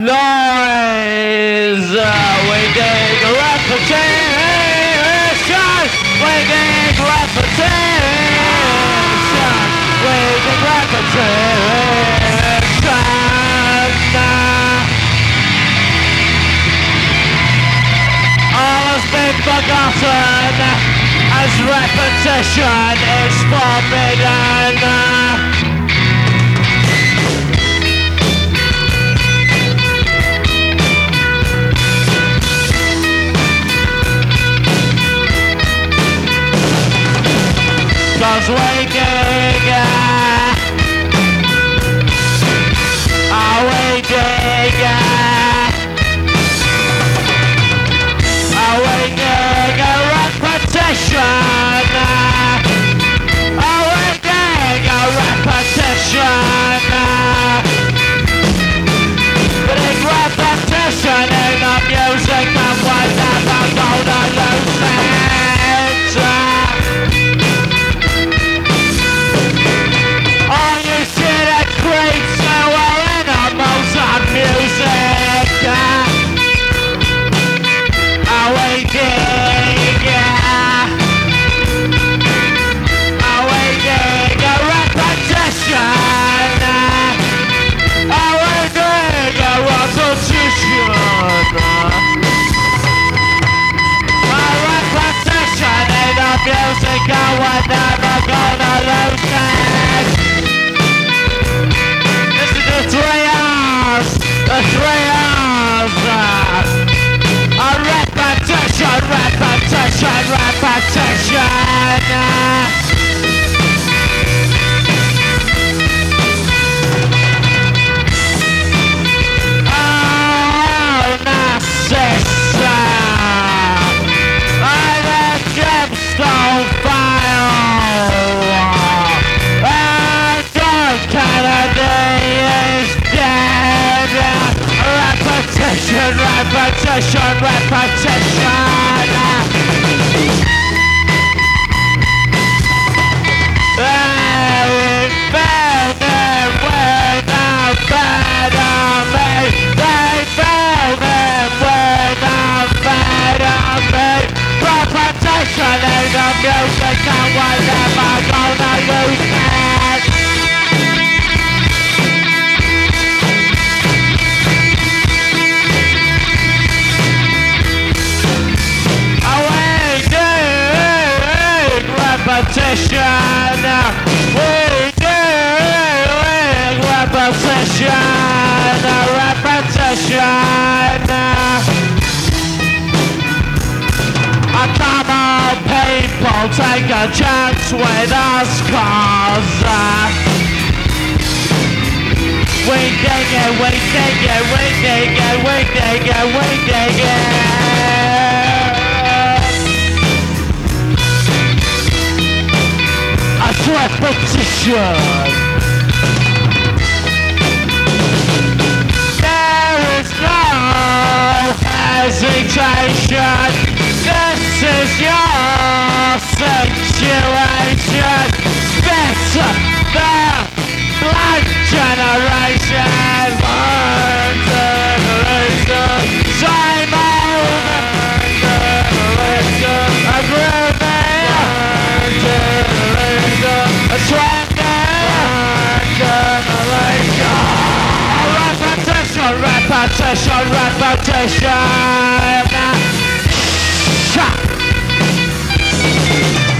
Noise! We dig repetition! We dig repetition! We dig repetition! All has been forgotten as repetition is forbidden. Cause waking repetition in the music and we're never gonna lose it. All you shitty creeps who are animals on music. Music, and we're never gonna lose it. This is the 3 hours. The 3 hours. A repetition, repetition, repetition. Oh, Narcissa. Gemstone file. John Kennedy is dead. Repetition, repetition, repetition. They found him without enemy. They found him without enemy. Repetition in the music and we're never gonna lose it. We need repetition. We need repetition. Repetition. Come on people, take a chance with us cause we dig it, we dig it, we dig it, we dig it, we dig it. A repetition. There is no hesitation. This is your situation. Better than Black Generation. One generation. Same old generation. A groovy. One generation. A swagger. One generation. Repetition, repetition, repetition. Shut.